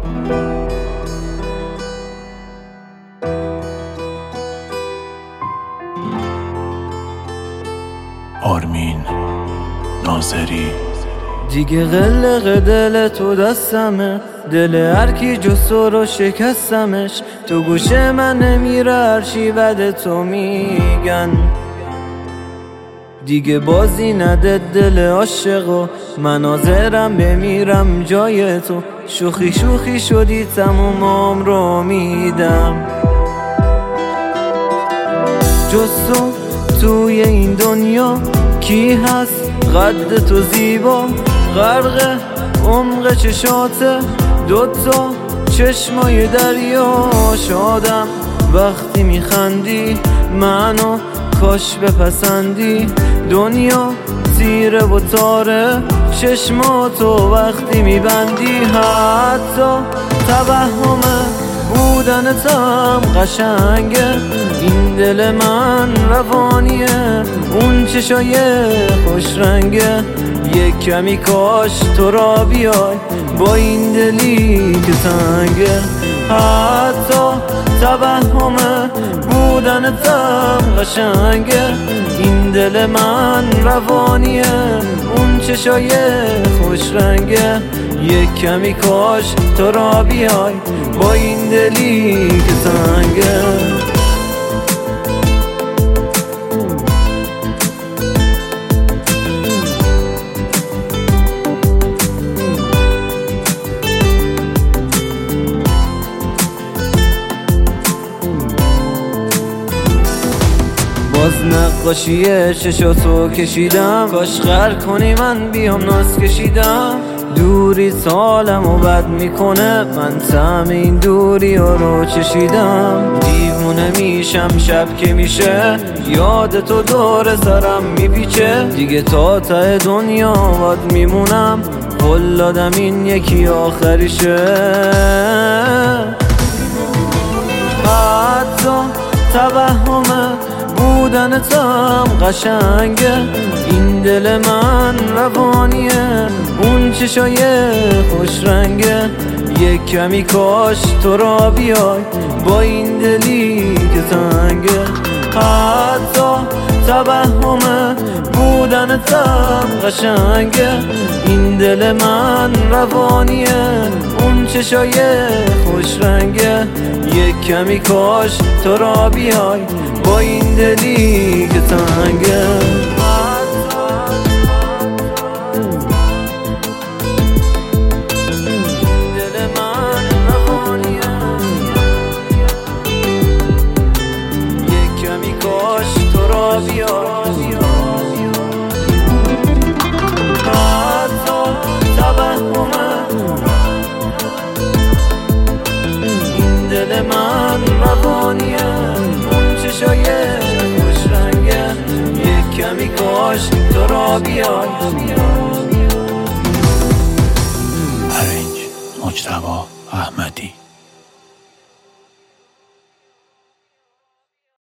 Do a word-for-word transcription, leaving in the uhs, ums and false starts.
آرمین ناظری. دیگه قلق دل تو دستمه، دل هر کی جز تو رو شکستمش. تو گوش من نمیره هرچی بد تو میگن. دیگه بازی نده دل عاشقو، من حاضرم بمیرم جای تو. شوخی شوخی شدی تموم عمرو میدم. جز تو توی این دنیا کی هست قد تو زیبا؟ غرق عمق چشاته دوتا چشمای دریا. شادم وقتی میخندی منو کاش بپسندی. دنیا تیره و تاره چشماتو وقتی میبندی. حتی توهم بودنتم قشنگه، این دل من روانیه، اون چشای خوش رنگه. یک کمی کاش تو را بیای با این دلی که تنگه. حتی توهم بودنتم قشنگه، این دل من روانیه، اون چشای خوش رنگه. یک کمی کاش تو را بیای با این دلی که تنگه. باز نقاشی چشاتو کشیدم، کاش غر کنی من بیام ناز کشیدم. دوری سالمو بد میکنه، من طعم این دوری رو چشیدم. دیوونه میشم شب که میشه، یاد تو دور سرم میپیچه. دیگه تا ته دنیا باد میمونم، قول دادم این یکی آخریشه. حتی توهم بودنتم قشنگه، این دل من روانیه، اون چشای خوش رنگه. یک کمی کاش تو را بیای با این دلی که تنگه. حتی توهم بودنتم قشنگه، این دل من روانیه، اون چشای خوش رنگه. یک کمی کاش تو را بیای با این دلی که تنگه. این دل من روانیه، اون چشای خوش رنگه. یک کمی کاش تو را بیای. ارنج مجتبی احمدی.